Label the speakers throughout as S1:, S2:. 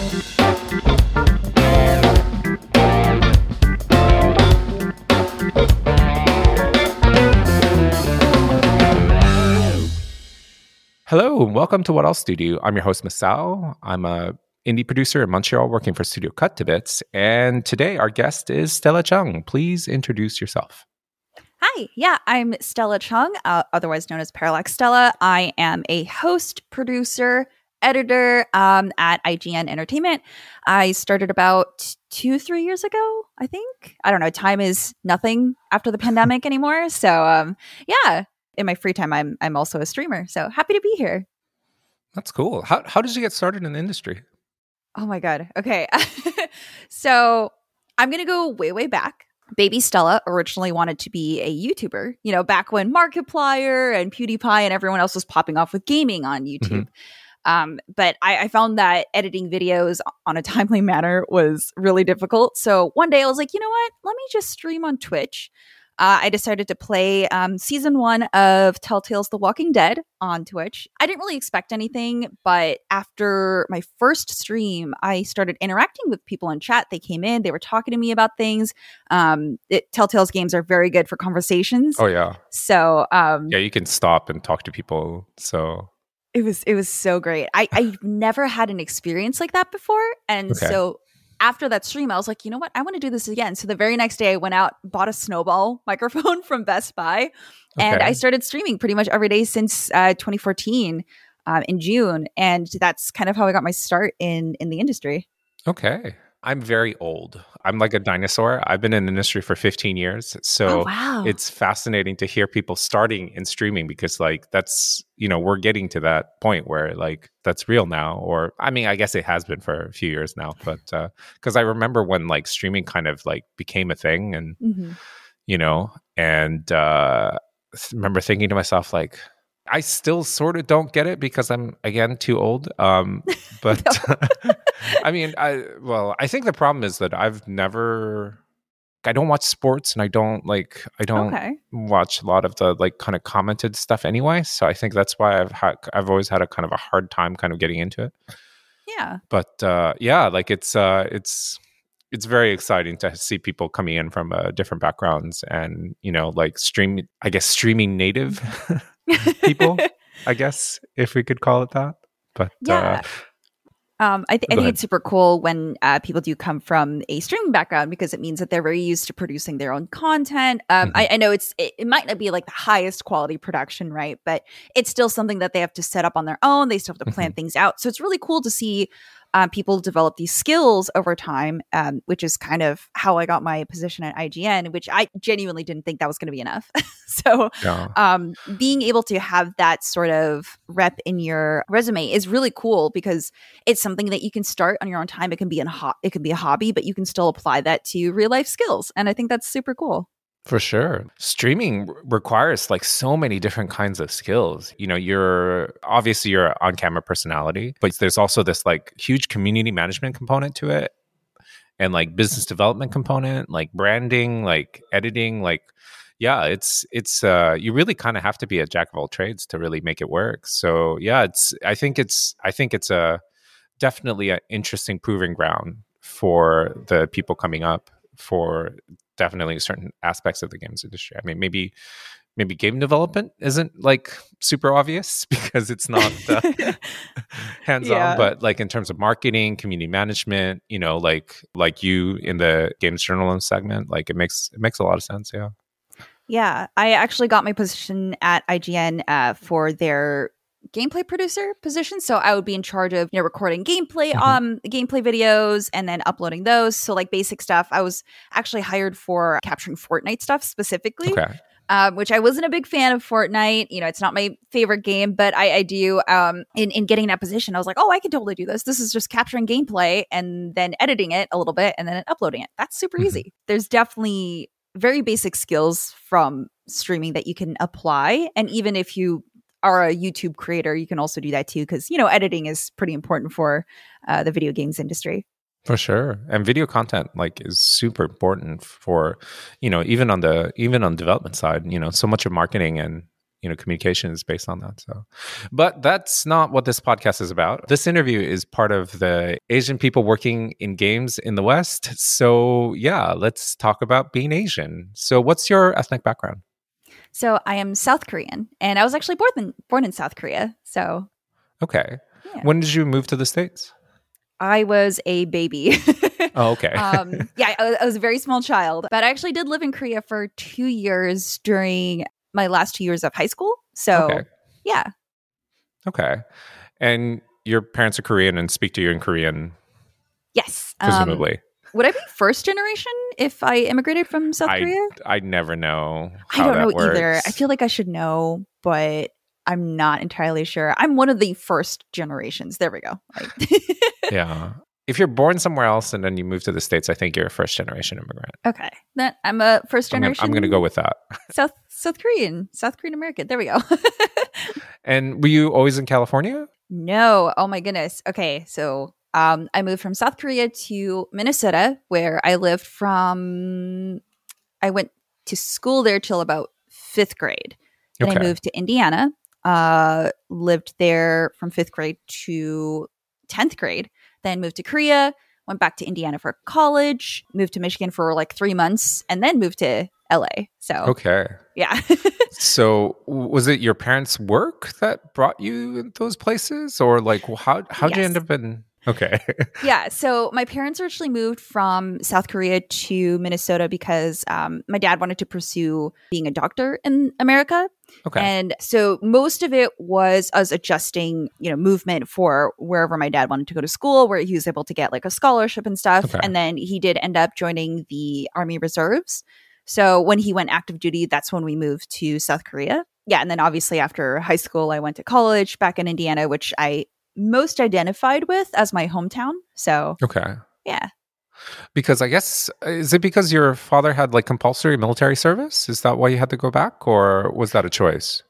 S1: Hello, and welcome to What Else Do You Do? I'm your host, Masao. I'm a indie producer in Montreal working for Studio Cut to Bits. And today our guest is Stella Chung. Please introduce yourself.
S2: Hi, I'm Stella Chung, otherwise known as Parallax Stella. I am a host, producer, editor at IGN Entertainment. I started about 2-3 years ago, I think. I don't know, time is nothing after the pandemic anymore. So in my free time, I'm also a streamer. So happy to be here.
S1: That's cool. How did you get started in the industry?
S2: Oh my God. Okay. So I'm going to go way, way back. Baby Stella originally wanted to be a YouTuber, back when Markiplier and PewDiePie and everyone else was popping off with gaming on YouTube. But I found that editing videos on a timely manner was really difficult. So one day I was like, you know what? Let me just stream on Twitch. I decided to play season 1 of Telltale's The Walking Dead on Twitch. I didn't really expect anything, but after my first stream, I started interacting with people in chat. They came in, they were talking to me about things. Telltale's games are very good for conversations.
S1: Oh, yeah.
S2: So
S1: you can stop and talk to people. So
S2: it was so great. I've never had an experience like that before. And so after that stream, I was like, you know what? I want to do this again. So the very next day I went out, bought a Snowball microphone from Best Buy, and I started streaming pretty much every day since 2014 in June. And that's kind of how I got my start in the industry.
S1: Okay. I'm very old. I'm like a dinosaur. I've been in the industry for 15 years. So It's fascinating to hear people starting in streaming because that's, we're getting to that point where that's real now. Or, I mean, I guess it has been for a few years now, but because I remember when streaming kind of became a thing and, remember thinking to myself, I still sort of don't get it because I'm, again, too old. But I mean, I think the problem is that I don't watch sports and I don't watch a lot of the kind of commented stuff anyway. So I think that's why I've always had a kind of a hard time kind of getting into it.
S2: Yeah.
S1: But it's very exciting to see people coming in from different backgrounds and, streaming native people, I guess, if we could call it that. But
S2: I think it's super cool when people do come from a streaming background because it means that they're very used to producing their own content. I know it might not be the highest quality production, right? But it's still something that they have to set up on their own. They still have to plan things out. So it's really cool to see people develop these skills over time, which is kind of how I got my position at IGN, which I genuinely didn't think that was going to be enough. So being able to have that sort of rep in your resume is really cool because it's something that you can start on your own time. It can be a hobby, but you can still apply that to real life skills. And I think that's super cool.
S1: For sure. Streaming requires so many different kinds of skills. You're an on-camera personality, but there's also this huge community management component to it and business development component, branding, editing, it's you really kind of have to be a jack of all trades to really make it work. So I think it's a definitely an interesting proving ground for the people coming up for definitely certain aspects of the games industry. I mean, maybe game development isn't super obvious because it's not hands-on, but in terms of marketing, community management, like you in the games journalism segment, it makes a lot of sense.
S2: Yeah, I actually got my position at IGN for their gameplay producer position. So I would be in charge of, recording gameplay, gameplay videos and then uploading those. So basic stuff. I was actually hired for capturing Fortnite stuff specifically, which I wasn't a big fan of Fortnite. It's not my favorite game, but I do, in getting that position, I was like, oh, I can totally do this. This is just capturing gameplay and then editing it a little bit and then uploading it. That's super easy. There's definitely very basic skills from streaming that you can apply. And even if you are a YouTube creator, you can also do that too, because editing is pretty important for the video games industry.
S1: For sure. And video content is super important for, even on the development side, so much of marketing and communication is based on that. So, but that's not what this podcast is about. This interview is part of the Asian people working in games in the West. So yeah, let's talk about being Asian. So what's your ethnic background?
S2: So I am South Korean, and I was actually born in South Korea. So
S1: okay,
S2: yeah.
S1: When did you move to the States?
S2: I was a baby.
S1: Oh, okay.
S2: Yeah, I was a very small child, but I actually did live in Korea for 2 years during my last 2 years of high school. So
S1: Okay.
S2: yeah.
S1: Okay. And your parents are Korean and speak to you in Korean,
S2: Yes.
S1: presumably.
S2: Would I be first generation if I immigrated from South Korea?
S1: I never know
S2: I
S1: how
S2: don't
S1: that
S2: know
S1: works.
S2: either. I feel like I should know, but I'm not entirely sure. I'm one of the first generations. There we go.
S1: Yeah. If you're born somewhere else and then you move to the States, I think you're a first generation immigrant.
S2: Okay. Then I'm a first generation.
S1: I'm going to go with that.
S2: South Korean American. There we go.
S1: And were you always in California?
S2: No. Oh my goodness. Okay. So I moved from South Korea to Minnesota, where I lived I went to school there till about 5th grade. Then I moved to Indiana, lived there from 5th grade to 10th grade, then moved to Korea, went back to Indiana for college, moved to Michigan for like 3 months, and then moved to LA. So,
S1: okay.
S2: Yeah.
S1: So was it your parents' work that brought you in those places? Or like how'd you end up in... Okay.
S2: Yeah. So my parents originally moved from South Korea to Minnesota because my dad wanted to pursue being a doctor in America.
S1: Okay.
S2: And so most of it was us adjusting, movement for wherever my dad wanted to go to school, where he was able to get like a scholarship and stuff.
S1: Okay.
S2: And then he did end up joining the Army Reserves. So when he went active duty, that's when we moved to South Korea. Yeah. And then obviously after high school, I went to college back in Indiana, which I most identified with as my hometown. So
S1: okay.
S2: Yeah.
S1: Because I guess, is it because your father had like compulsory military service? Is that why you had to go back, or was that a choice?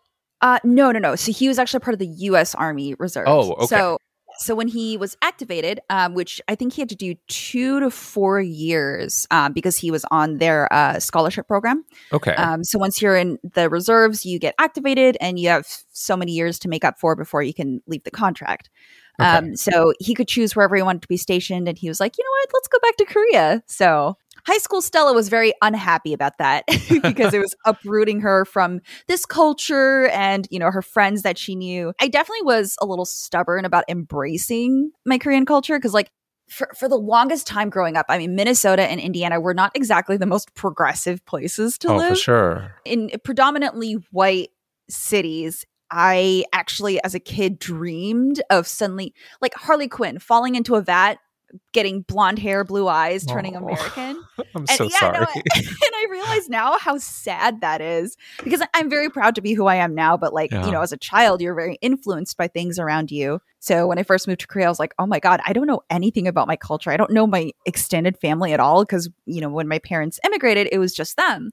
S2: No. So he was actually part of the U.S. Army Reserves.
S1: Oh, okay.
S2: So when he was activated, which I think he had to do 2 to 4 years because he was on their scholarship program.
S1: Okay.
S2: So once you're in the reserves, you get activated and you have so many years to make up for before you can leave the contract.
S1: Okay.
S2: So he could choose wherever he wanted to be stationed. And he was like, you know what, let's go back to Korea. So high school Stella was very unhappy about that because it was uprooting her from this culture and, her friends that she knew. I definitely was a little stubborn about embracing my Korean culture because like for the longest time growing up, I mean, Minnesota and Indiana were not exactly the most progressive places to live.
S1: Oh, for sure.
S2: In predominantly white cities. I actually, as a kid, dreamed of suddenly, like Harley Quinn, falling into a vat, getting blonde hair, blue eyes, turning American.
S1: I'm so sorry.
S2: No, and I realize now how sad that is because I'm very proud to be who I am now. But like, as a child, you're very influenced by things around you. So when I first moved to Korea, I was like, oh my God, I don't know anything about my culture. I don't know my extended family at all because, when my parents immigrated, it was just them.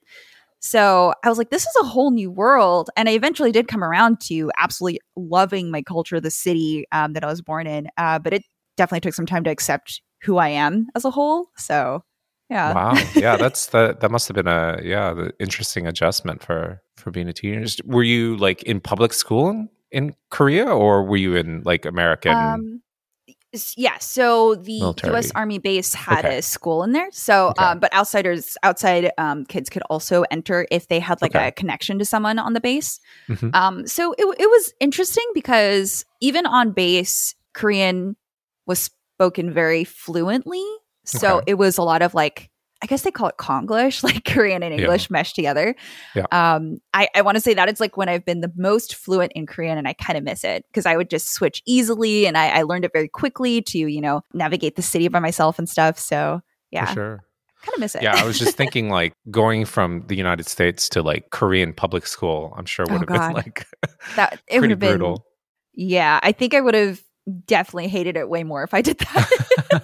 S2: So I was like, this is a whole new world. And I eventually did come around to absolutely loving my culture, the city that I was born in. But it definitely took some time to accept who I am as a whole. So, yeah.
S1: Wow. Yeah, that must have been the interesting adjustment for being a teenager. Were you like in public school in Korea, or were you in like American?
S2: Yeah, so the
S1: military.
S2: U.S. Army base had a school in there. So, but outside kids could also enter if they had like a connection to someone on the base.
S1: Mm-hmm.
S2: So it was interesting because even on base, Korean was spoken very fluently. So it was a lot of like, I guess they call it Konglish, like Korean and English meshed together.
S1: Yeah.
S2: I want to say that it's like when I've been the most fluent in Korean, and I kind of miss it because I would just switch easily and I learned it very quickly to, navigate the city by myself and stuff. So yeah.
S1: For sure.
S2: Kind of miss it.
S1: Yeah, I was just thinking like going from the United States to like Korean public school, I'm sure would have been like
S2: that it would have been
S1: brutal.
S2: Yeah, I think I would have definitely hated it way more if I did that.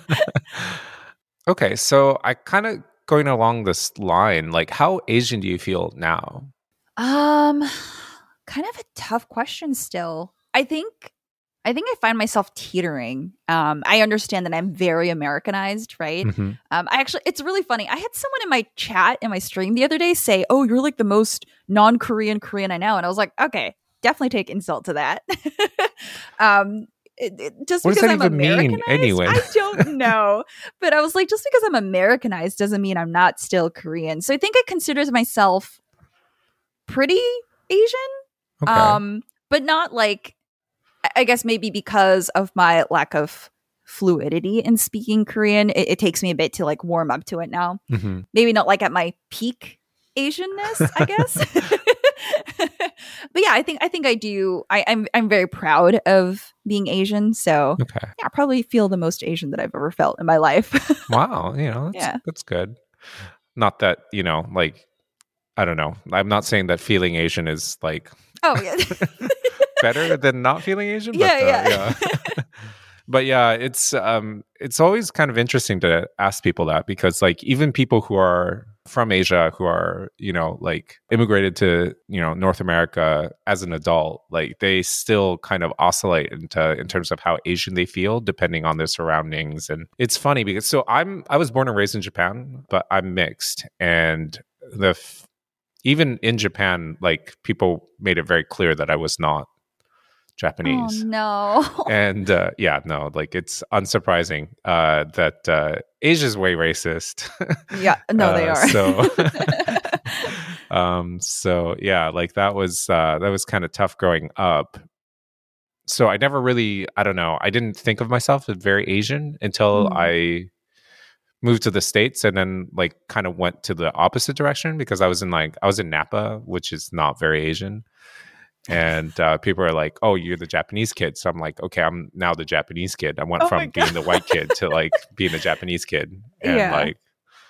S1: Okay, so I kind of going along this line, like how Asian do you feel now?
S2: Kind of a tough question still. I think I think I find myself teetering. I understand that I'm very Americanized, right?
S1: Mm-hmm.
S2: I actually, it's really funny. I had someone in my chat in my stream the other day say, "Oh, you're like the most non-Korean Korean I know," and I was like, "Okay, definitely take insult to that." Just
S1: What does
S2: because
S1: that
S2: I'm
S1: even mean
S2: Americanized,
S1: anyway?
S2: I don't know. But I was like, just because I'm Americanized doesn't mean I'm not still Korean. So I think I consider myself pretty Asian,
S1: Okay.
S2: but not like. I guess maybe because of my lack of fluidity in speaking Korean, it takes me a bit to like warm up to it now.
S1: Mm-hmm.
S2: Maybe not like at my peak Asianness, I guess. But yeah, I think I do. I'm very proud of being Asian. So
S1: Okay.
S2: yeah, I probably feel the most Asian that I've ever felt in my life.
S1: Wow. That's
S2: Yeah.
S1: that's good. Not that, like, I don't know. I'm not saying that feeling Asian is like
S2: Oh yeah.
S1: better than not feeling Asian, but
S2: Yeah,
S1: yeah.
S2: yeah.
S1: But yeah, it's always kind of interesting to ask people that, because like even people who are from Asia who are, like immigrated to, North America as an adult, like they still kind of oscillate in terms of how Asian they feel depending on their surroundings. And it's funny because I was born and raised in Japan, but I'm mixed, and even in Japan, like people made it very clear that I was not
S2: Oh
S1: Japanese.
S2: no.
S1: And no, like it's unsurprising that Asia's way racist.
S2: Yeah, no, they are.
S1: So yeah, like that was kind of tough growing up. So I never really, I don't know, I didn't think of myself as very Asian until
S2: Mm.
S1: I moved to the States, and then like kind of went to the opposite direction, because I was in Napa, which is not very Asian. And people are like, "Oh, you're the Japanese kid." So I'm like, "Okay, I'm now the Japanese kid." I went
S2: Oh my
S1: from being
S2: god.
S1: the white kid to like being the Japanese kid, and
S2: Yeah.
S1: like,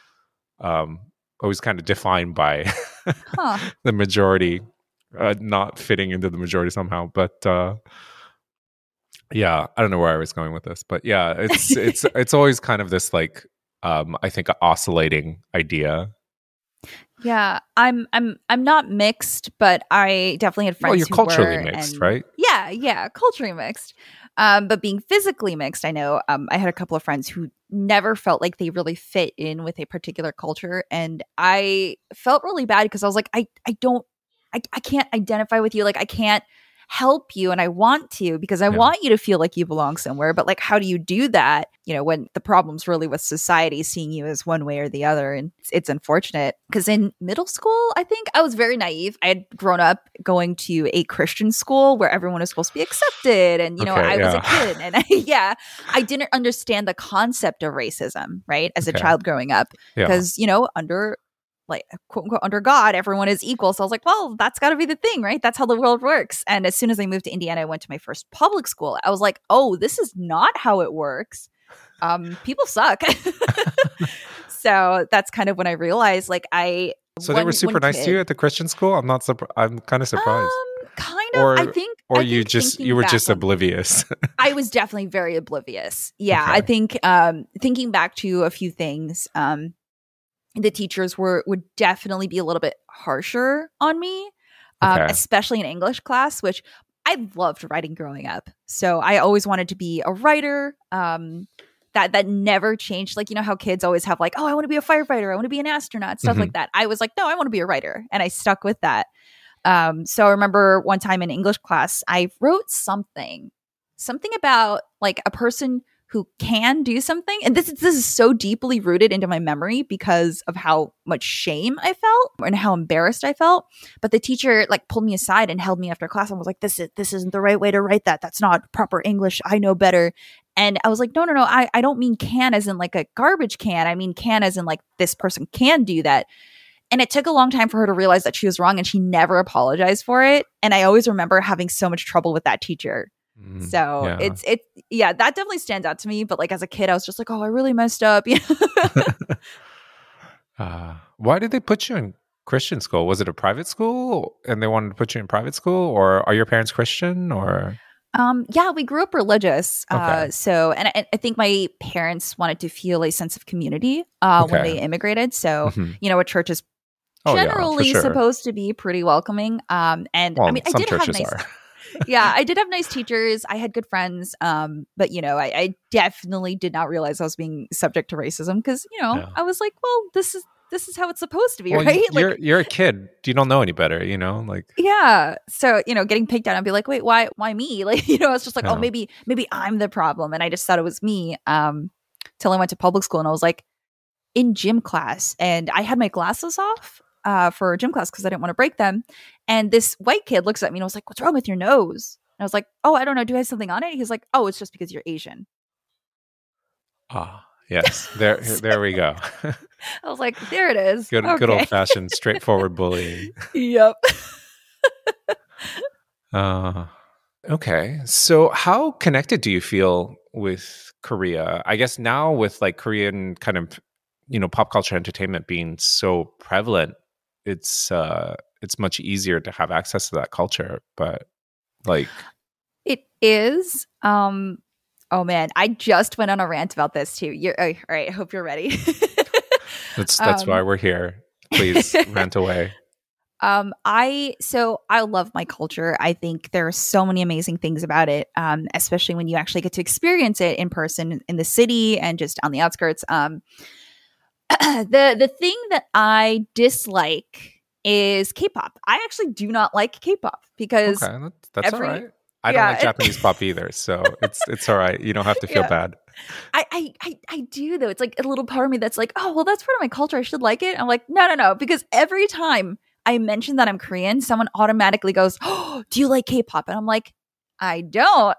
S1: I was kind of defined by
S2: Huh.
S1: the majority, not fitting into the majority somehow. But yeah, I don't know where I was going with this, but yeah, it's always kind of this like, I think, oscillating idea.
S2: Yeah, I'm not mixed, but I definitely had
S1: Well,
S2: friends
S1: you're
S2: who
S1: culturally
S2: were,
S1: mixed,
S2: and
S1: right?
S2: yeah, culturally mixed. But being physically mixed, I know I had a couple of friends who never felt like they really fit in with a particular culture, and I felt really bad because I was like, I can't identify with you, like I can't help you, and I want to because I
S1: Yeah.
S2: want you to feel like you belong somewhere, but like how do you do that, when the problem's really with society seeing you as one way or the other? And it's unfortunate because in middle school, I think I was very naive. I had grown up going to a Christian school where everyone is supposed to be accepted, and
S1: Okay,
S2: I was a
S1: yeah.
S2: kid, and I didn't understand the concept of racism, right, as a
S1: Okay.
S2: child growing up,
S1: Yeah.
S2: because under like quote unquote under God, everyone is equal. So I was like, well, that's got to be the thing, right? That's how the world works. And as soon as I moved to Indiana, I went to my first public school. I was like, oh, this is not how it works. People suck. So that's kind of when I realized, like,
S1: So they were super nice to you at the Christian school? I'm not I'm kind of surprised.
S2: Kind of. I think
S1: you were just oblivious.
S2: I was definitely very oblivious. Yeah,
S1: Okay.
S2: I think thinking back to a few things, the teachers would definitely be a little bit harsher on me,
S1: Okay.
S2: especially in English class, which I loved writing growing up. So I always wanted to be a writer. That never changed. Like, how kids always have like, oh, I want to be a firefighter, I want to be an astronaut, stuff like that. I was like, no, I want to be a writer. And I stuck with that. So I remember one time in English class, I wrote something about like a person who can do something. And this is so deeply rooted into my memory because of how much shame I felt and how embarrassed I felt. But the teacher like pulled me aside and held me after class and was like, this isn't the right way to write that. That's not proper English. I know better. And I was like, no. I don't mean can as in like a garbage can. I mean can as in like this person can do that. And it took a long time for her to realize that she was wrong, and she never apologized for it. And I always remember having so much trouble with that teacher. So
S1: yeah.
S2: That definitely stands out to me. But like as a kid, I was just like, oh, I really messed up.
S1: Why did they put you in Christian school? Was it a private school and they wanted to put you in private school, or are your parents Christian, or?
S2: Yeah, we grew up religious.
S1: Okay.
S2: And I think my parents wanted to feel a sense of community when they immigrated. So, a church is generally supposed to be pretty welcoming. And
S1: well,
S2: I mean, I
S1: some
S2: did have
S1: churches
S2: nice.
S1: are.
S2: Yeah, I did have nice teachers. I had good friends. But I definitely did not realize I was being subject to racism because,
S1: Yeah.
S2: I was like, well, this is how it's supposed to be,
S1: Well,
S2: right? Like,
S1: you're a kid. You don't know any better, like
S2: yeah. So, getting picked on, I'd be like, wait, why me? Like, it's just like, oh,
S1: yeah.
S2: maybe I'm the problem. And I just thought it was me. Till I went to public school and I was like in gym class and I had my glasses off for gym class because I didn't want to break them. And this white kid looks at me and was like, what's wrong with your nose? And I was like, oh, I don't know. Do I have something on it? He's like, oh, it's just because you're Asian.
S1: Ah, yes. There we go.
S2: I was like, there it is.
S1: Good
S2: Okay.
S1: old fashioned straightforward bullying.
S2: Yep.
S1: Okay. So how connected do you feel with Korea? I guess now with like Korean kind of, pop culture entertainment being so prevalent, it's much easier to have access to that culture. But like
S2: It is. Oh man, I just went on a rant about this too. All right. I hope you're ready.
S1: that's why we're here. Please rant away.
S2: I love my culture. I think there are so many amazing things about it, especially when you actually get to experience it in person in the city and just on the outskirts. The thing that I dislike is K-pop. I actually do not like K-pop because
S1: Okay, that's all right. I don't like Japanese pop either, so it's all right. You don't have to feel bad.
S2: I do though. It's like a little part of me that's like, oh well, that's part of my culture. I should like it. I'm like, no, because every time I mention that I'm Korean, someone automatically goes, oh, do you like K-pop? And I'm like, I don't.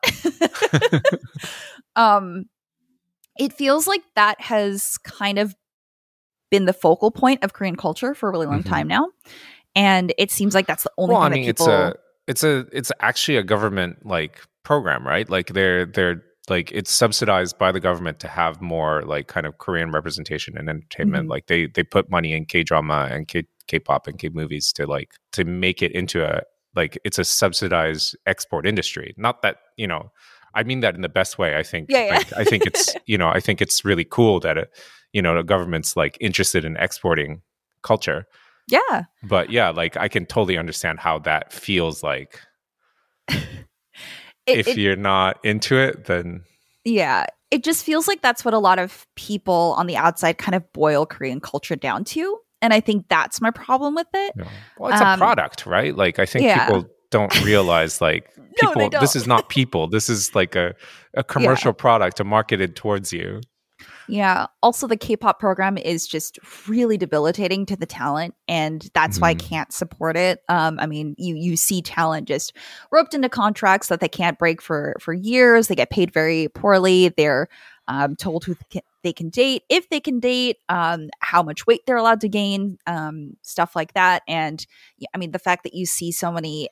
S2: It feels like that has kind of been the focal point of Korean culture for a really long time now, and it seems like that's the only thing that people.
S1: It's actually a government like program, right? Like they're like it's subsidized by the government to have more like kind of Korean representation and entertainment. Like they put money in K-drama and K-pop and K-movies to make it into it's a subsidized export industry. Not that, I mean that in the best way. I think I think it's I think it's really cool that the government's like interested in exporting culture.
S2: Yeah.
S1: But yeah, like I can totally understand how that feels like. If you're not into it, then
S2: yeah, it just feels like that's what a lot of people on the outside kind of boil Korean culture down to. And I think that's my problem with it.
S1: Yeah. Well, it's a product, right? Like I think people don't realize like people, this is not people. This is like a commercial product marketed towards you.
S2: Yeah. Also, the K-pop program is just really debilitating to the talent, and that's why I can't support it. I mean, you see talent just roped into contracts that they can't break for years. They get paid very poorly. They're told who they can date, if they can date, how much weight they're allowed to gain, stuff like that. And I mean, the fact that you see so many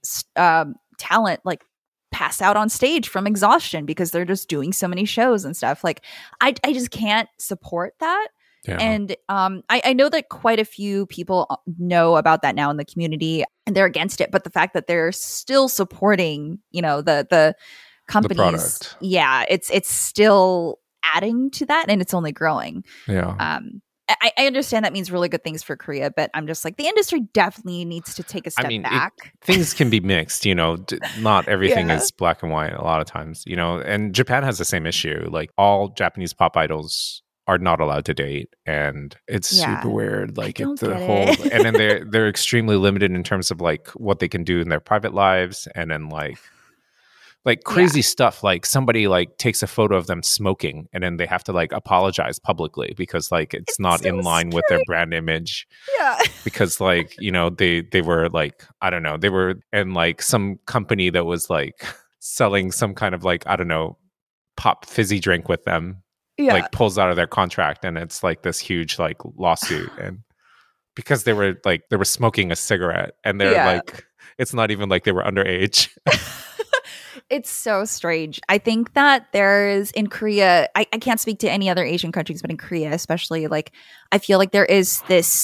S2: talent like pass out on stage from exhaustion because they're just doing so many shows and stuff. Like I just can't support that. Yeah. And I know that quite a few people know about that now in the community and they're against it. But the fact that they're still supporting, the companies, it's still adding to that and it's only growing.
S1: Yeah.
S2: I understand that means really good things for Korea, but I'm just like, the industry definitely needs to take a step back.
S1: Things can be mixed, not everything is black and white a lot of times, and Japan has the same issue. Like all Japanese pop idols are not allowed to date, and it's super weird. Like and then they're extremely limited in terms of like what they can do in their private lives, and then like crazy stuff, like somebody like takes a photo of them smoking and then they have to like apologize publicly because like it's not so in line with their brand image.
S2: Yeah.
S1: Because like, they were like, I don't know, they were in like some company that was like selling some kind of like, I don't know, pop fizzy drink with them, like pulls out of their contract, and it's like this huge like lawsuit, and because they were smoking a cigarette, and they're like, it's not even like they were underage.
S2: It's so strange. I think that there's in Korea, I can't speak to any other Asian countries, but in Korea especially, like I feel like there is this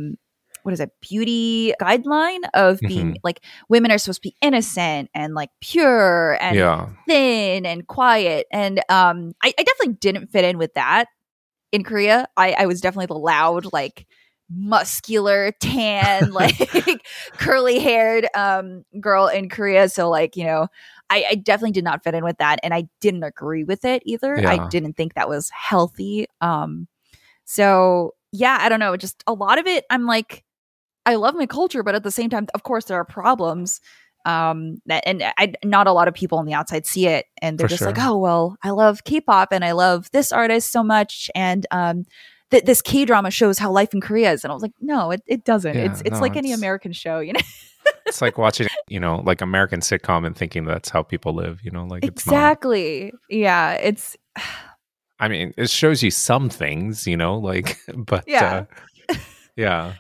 S2: beauty guideline of being like women are supposed to be innocent and like pure and thin and quiet. And I definitely didn't fit in with that in Korea. I was definitely the loud, like muscular, tan, like curly haired girl in Korea. So like, I definitely did not fit in with that, and I didn't agree with it either. I
S1: Yeah.
S2: didn't think that was healthy. So yeah, I don't know. Just a lot of it, I'm like, I love my culture, but at the same time, of course, there are problems. Not a lot of people on the outside see it, and they're
S1: For
S2: just
S1: sure.
S2: like, oh well, I love K-pop and I love this artist so much, and this K-drama shows how life in Korea is. And I was like, no, it doesn't.
S1: Yeah,
S2: It's
S1: no,
S2: like any American show,
S1: it's like watching, like American sitcom and thinking that's how people live, like it's not.
S2: Exactly. Yeah, it's
S1: I mean, it shows you some things, like, but
S2: yeah.
S1: yeah.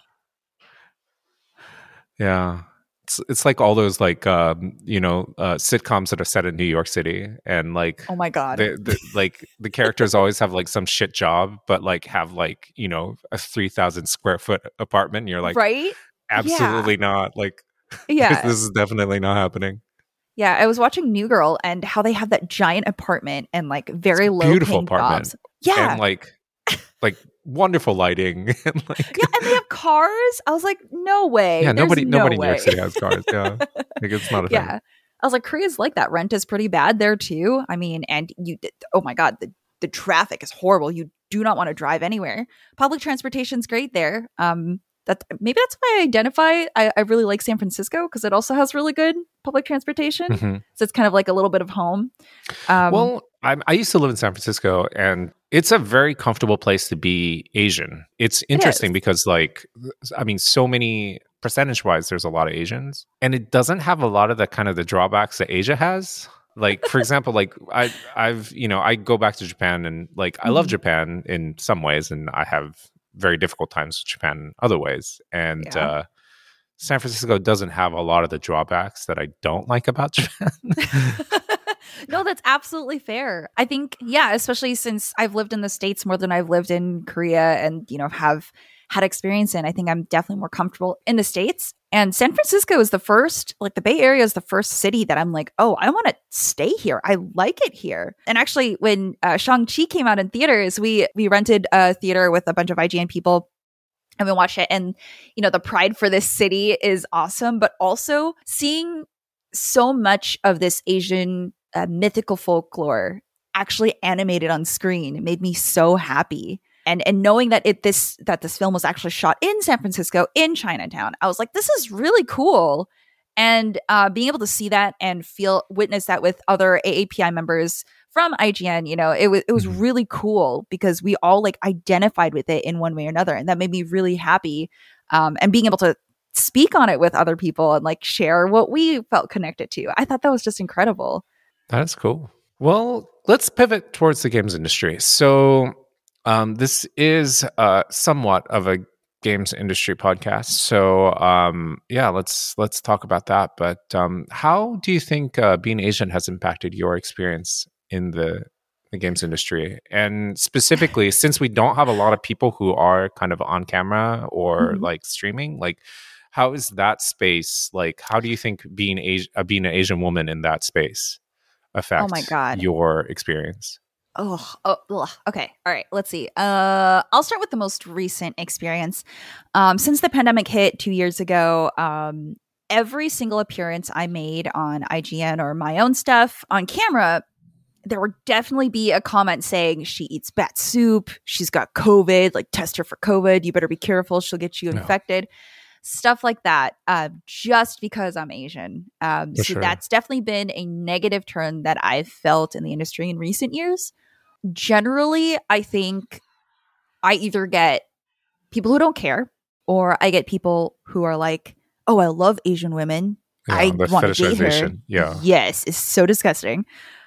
S1: Yeah. It's like all those like sitcoms that are set in New York City, and like
S2: Oh my god.
S1: the characters always have like some shit job, but like have like, a 3,000 square foot apartment. And you're like,
S2: Right?
S1: absolutely not. Like
S2: Yeah.
S1: this is definitely not happening.
S2: Yeah, I was watching New Girl and how they have that giant apartment and like very low
S1: Beautiful
S2: paying
S1: apartment.
S2: jobs. Yeah.
S1: And like wonderful lighting. And like,
S2: yeah, and they have cars. I was like, no way.
S1: yeah,
S2: There's
S1: nobody
S2: no
S1: in New York
S2: way.
S1: City has cars. Yeah. Like it's not a thing.
S2: Yeah. I was like, Korea's like that. Rent is pretty bad there too. I mean, and oh my God, the traffic is horrible. You do not want to drive anywhere. Public transportation's great there. Maybe that's why I identify. I really like San Francisco because it also has really good public transportation.
S1: Mm-hmm.
S2: So it's kind of like a little bit of home.
S1: Well, I used to live in San Francisco, and it's a very comfortable place to be Asian. It's interesting because, like, I mean, so many percentage-wise, there's a lot of Asians, and it doesn't have a lot of the kind of the drawbacks that Asia has. Like, for example, like I go back to Japan, and like I love Japan in some ways, and I have very difficult times with Japan in other ways, and San Francisco doesn't have a lot of the drawbacks that I don't like about Japan.
S2: No, that's absolutely fair. I think, yeah, especially since I've lived in the States more than I've lived in Korea and, have had experience in, I think I'm definitely more comfortable in the States. And San Francisco is the first, like the Bay Area is the first city that I'm like, oh, I want to stay here. I like it here. And actually, when Shang-Chi came out in theaters, we rented a theater with a bunch of IGN people and we watched it. And, the pride for this city is awesome, but also seeing so much of this Asian mythical folklore actually animated on screen made me so happy. And knowing that this film was actually shot in San Francisco, in Chinatown, I was like, this is really cool. And being able to see that and witness that with other AAPI members from IGN, it was really cool because we all like identified with it in one way or another. And that made me really happy. And being able to speak on it with other people and like share what we felt connected to. I thought that was just incredible.
S1: That's cool. Well, let's pivot towards the games industry. So this is somewhat of a games industry podcast. So let's talk about that. But how do you think being Asian has impacted your experience in the games industry? And specifically, since we don't have a lot of people who are kind of on camera or like streaming, like how is that space? Like, how do you think being an Asian woman in that space affect your experience?
S2: Okay. All right. Let's see. I'll start with the most recent experience. Since the pandemic hit 2 years ago, every single appearance I made on IGN or my own stuff on camera, there would definitely be a comment saying she eats bat soup, she's got COVID, like test her for COVID, you better be careful, she'll get you infected. Stuff like that, just because I'm Asian. That's definitely been a negative turn that I've felt in the industry in recent years. Generally, I think I either get people who don't care, or I get people who are like, oh, I love Asian women. I want to date her.
S1: Yeah.
S2: Yes, it's so disgusting.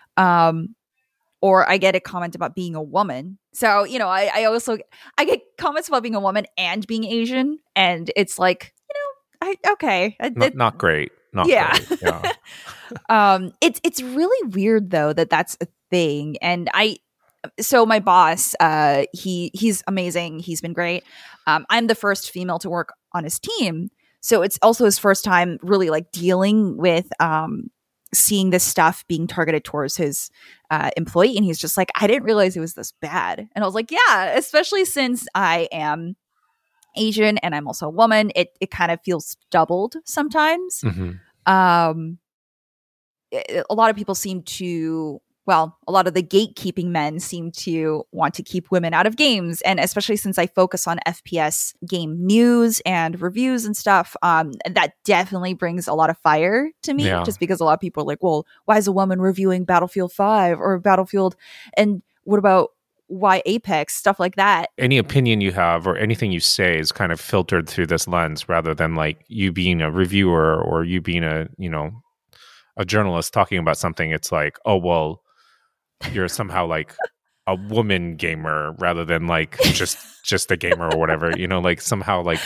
S2: Or I get a comment about being a woman. So, I also get comments about being a woman and being Asian. And it's like, okay.
S1: Not great. Not great. Yeah.
S2: It's really weird though, that's a thing. And so my boss, he's amazing. He's been great. I'm the first female to work on his team. So it's also his first time really like dealing with, seeing this stuff being targeted towards his employee. And he's just like, I didn't realize it was this bad. And I was like, yeah, especially since I am Asian and I'm also a woman, it kind of feels doubled sometimes. Um, a lot of people seem to, well, a lot of the gatekeeping men seem to want to keep women out of games. And especially since I focus on FPS game news and reviews and stuff, that definitely brings a lot of fire to me, just because a lot of people are like, well, why is a woman reviewing Battlefield 5 or Battlefield? And what about why Apex? Stuff like that.
S1: Any opinion you have or anything you say is kind of filtered through this lens rather than like you being a reviewer or you being a journalist talking about something. It's like, oh, well, you're somehow like a woman gamer rather than like just a gamer or whatever, like somehow like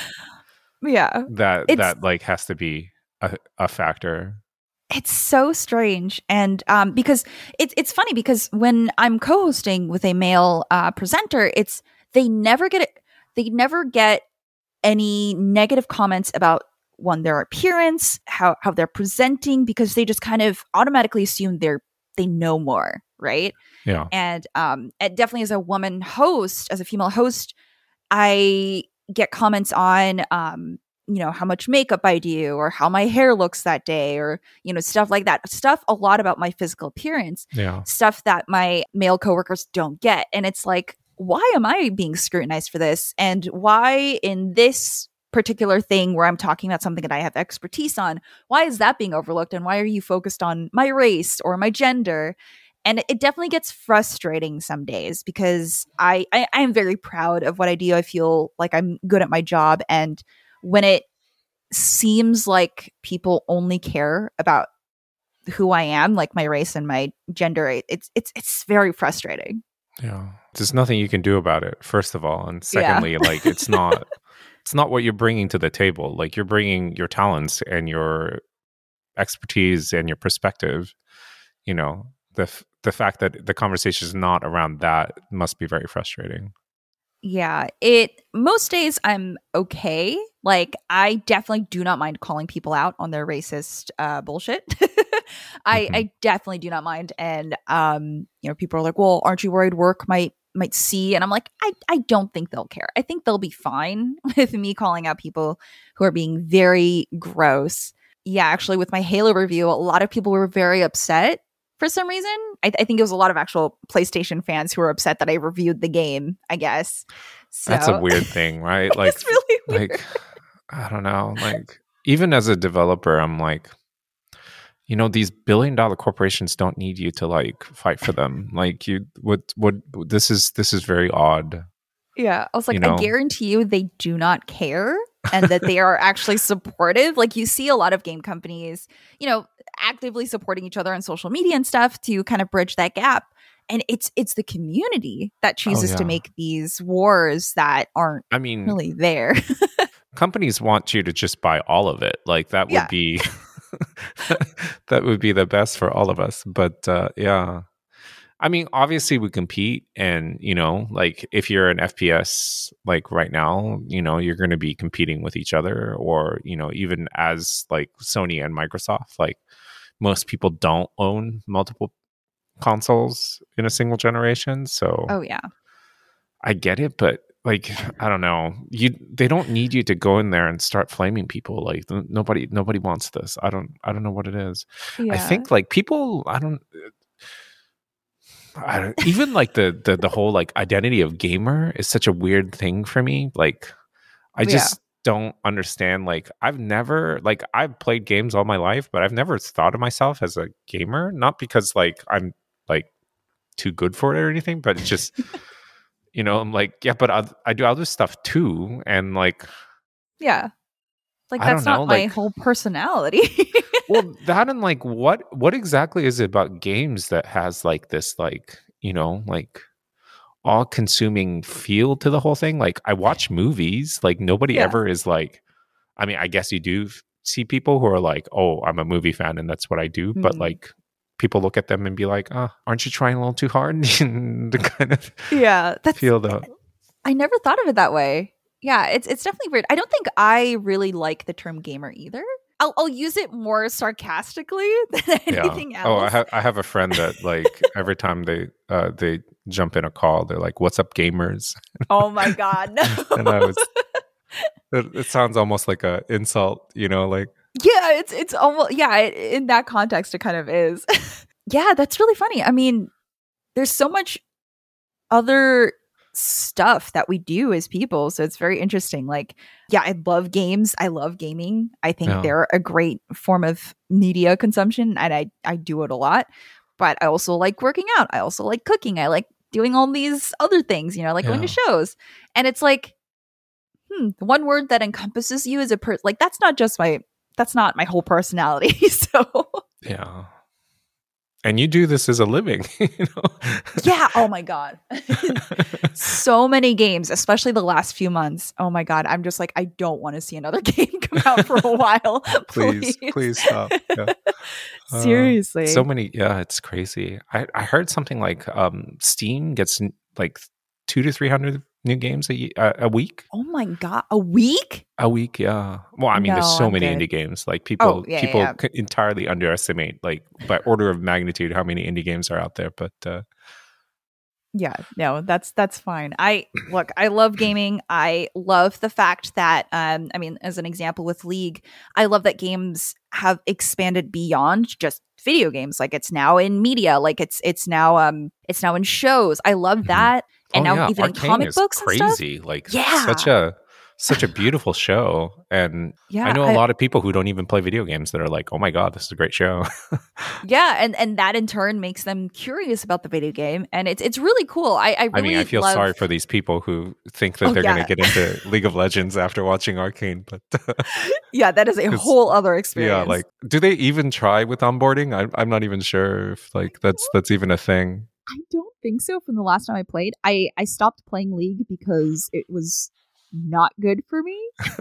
S1: that like has to be a factor.
S2: It's so strange. And because it's funny because when I'm co-hosting with a male presenter, they never get any negative comments about their appearance, how they're presenting, because they just kind of automatically assume they know more, right?
S1: Yeah.
S2: And definitely as a woman host, as a female host, I get comments on how much makeup I do or how my hair looks that day or stuff like that. Stuff a lot about my physical appearance.
S1: Yeah.
S2: Stuff that my male coworkers don't get. And it's like, why am I being scrutinized for this? And why in this particular thing where I'm talking about something that I have expertise on, why is that being overlooked? And why are you focused on my race or my gender? And it definitely gets frustrating some days because I am very proud of what I do. I feel like I'm good at my job. And when it seems like people only care about who I am, like my race and my gender, it's very frustrating.
S1: Yeah. There's nothing you can do about it, first of all. And secondly, like it's not what you're bringing to the table. Like you're bringing your talents and your expertise and your perspective. The fact that the conversation is not around that must be very frustrating.
S2: Yeah, most days I'm okay. Like I definitely do not mind calling people out on their racist bullshit. I definitely do not mind. And people are like, well, aren't you worried work might see? And I'm like, I don't think they'll care. I think they'll be fine with me calling out people who are being very gross. Yeah, actually with my Halo review, a lot of people were very upset for some reason. I think it was a lot of actual PlayStation fans who were upset that I reviewed the game, I guess. So.
S1: That's a weird thing, right? Like,
S2: it's really weird.
S1: Like, I don't know. Like, even as a developer, I'm like, these billion-dollar corporations don't need you to like fight for them. Like, this is very odd.
S2: Yeah, I was like, I guarantee you they do not care and that they are actually supportive. Like you see a lot of game companies, actively supporting each other on social media and stuff to kind of bridge that gap. And it's the community that chooses to make these wars that aren't really there.
S1: Companies want you to just buy all of it. Like that would be that would be the best for all of us. But yeah. I mean, obviously we compete and, like if you're an FPS, like right now, you're going to be competing with each other or, even as like Sony and Microsoft, like most people don't own multiple consoles in a single generation. So
S2: oh yeah,
S1: I get it. But like, I don't know, they don't need you to go in there and start flaming people. Like nobody wants this. I don't know what it is. Yeah. I think like people, I don't even like the whole like identity of gamer is such a weird thing for me. Like I just don't understand. Like I've played games all my life, but I've never thought of myself as a gamer. Not because like I'm like too good for it or anything, but it's just I'm like, yeah, but I do other stuff too, and like
S2: yeah, like that's not my whole personality.
S1: Well, that and like what exactly is it about games that has like this like like all-consuming feel to the whole thing? Like I watch movies, like nobody ever is like, I mean, I guess you do see people who are like, oh, I'm a movie fan and that's what I do, but like people look at them and be like, aren't you trying a little too hard to kind of feel that?
S2: I never thought of it that way. Yeah, it's definitely weird. I don't think I really like the term gamer either. I'll use it more sarcastically than anything else.
S1: Oh, I have a friend that like every time they jump in a call, they're like, "What's up, gamers?"
S2: Oh my god! No.
S1: And It sounds almost like a insult, like
S2: Yeah, it's almost in that context it kind of is. Yeah, that's really funny. I mean, there's so much other stuff that we do as people, so it's very interesting. Like, yeah, I love games. I love gaming. I think
S1: yeah.
S2: they're a great form of media consumption, and I do it a lot. But I also like working out. I also like cooking. I like doing all these other things, like going to shows. And it's like, one word that encompasses you as a person, like that's not my whole personality. So
S1: Yeah. And you do this as a living,
S2: Yeah. Oh my God. So many games, especially the last few months. Oh my God. I'm just like, I don't want to see another game come out for a while.
S1: Please stop. Yeah.
S2: Seriously.
S1: So many. Yeah, it's crazy. I heard something like Steam gets like 200 to 300 new games a week.
S2: Oh my God. A week?
S1: A week, yeah. Well, I mean, there's so many indie games. Like people entirely underestimate, like by order of magnitude, how many indie games are out there. But
S2: yeah, no, that's fine. I love gaming. I love the fact that I mean, as an example with League, I love that games have expanded beyond just video games. Like it's now in media. Like it's now in shows. I love that. And now even
S1: Arcane
S2: in comic books
S1: crazy.
S2: and stuff.
S1: Like such a beautiful show. And I know a lot of people who don't even play video games that are like, oh my God, this is a great show.
S2: Yeah, and that in turn makes them curious about the video game, and it's really cool. I
S1: feel sorry for these people who think that they're going to get into League of Legends after watching Arcane, but
S2: yeah, that is a whole other experience.
S1: Yeah, like, do they even try with onboarding? I'm not even sure if like that's even a thing.
S2: I don't think so. From the last time I played, I stopped playing League because it was not good for me.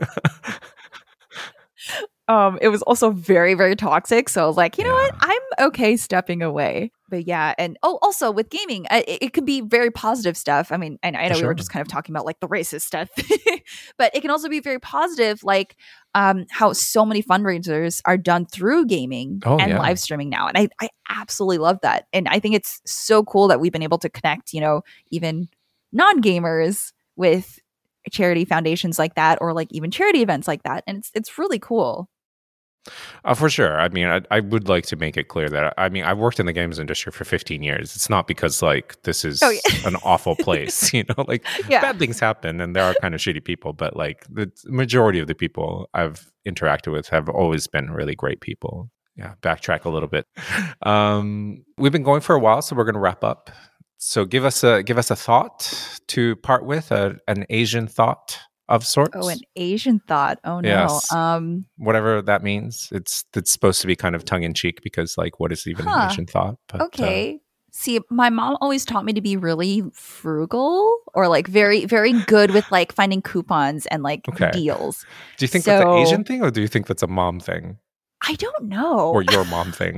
S2: It was also very, very toxic. So I was like, you know what? I'm okay stepping away. But yeah, and also with gaming, it could be very positive stuff. I mean, and I know we were just kind of talking about like the racist stuff, but it can also be very positive, like how so many fundraisers are done through gaming and live streaming now. And I absolutely love that. And I think it's so cool that we've been able to connect, even non-gamers with charity foundations like that, or like even charity events like that. And it's really cool.
S1: For sure. I mean, I would like to make it clear that, I've worked in the games industry for 15 years. It's not because like this is an awful place, like bad things happen and there are kind of shitty people, but like the majority of the people I've interacted with have always been really great people. Yeah. Backtrack a little bit. We've been going for a while, so we're going to wrap up. So give us a thought to part with, an Asian thought of sorts.
S2: Oh, an Asian thought. Oh no.
S1: Yes. Whatever that means. It's supposed to be kind of tongue in cheek because like what is even an Asian thought? But,
S2: okay. See, my mom always taught me to be really frugal, or like very, very good with like finding coupons and like deals.
S1: Do you think that's an Asian thing, or do you think that's a mom thing?
S2: I don't know.
S1: Or your mom thing?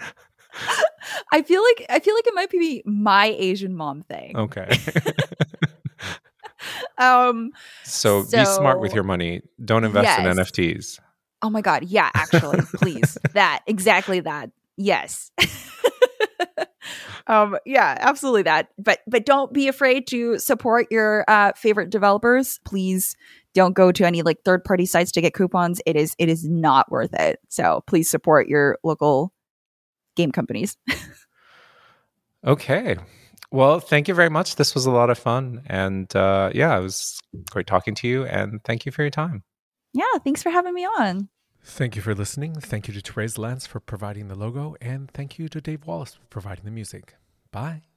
S2: I feel like it might be my Asian mom thing.
S1: Okay. So be smart with your money. Don't invest in NFTs.
S2: Oh my God. Yeah, actually, please. Exactly that. Yes. Yeah, absolutely that. But don't be afraid to support your favorite developers. Please don't go to any like third-party sites to get coupons. It is not worth it. So please support your local game companies.
S1: Okay. Well, thank you very much. This was a lot of fun. And it was great talking to you. And thank you for your time.
S2: Yeah, thanks for having me on.
S1: Thank you for listening. Thank you to Therese Lance for providing the logo. And thank you to Dave Wallace for providing the music. Bye.